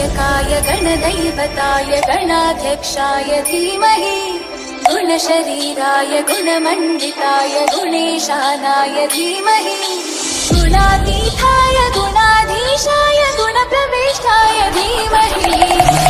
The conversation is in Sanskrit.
गणनायकाय गणदैवताय गणाध्यक्षाय धीमहि गुणशरीराय गुणमण्डिताय गुणेशानाय धीमहि गुणातीताय गुणाधीशाय गुणप्रविष्टाय धीमहि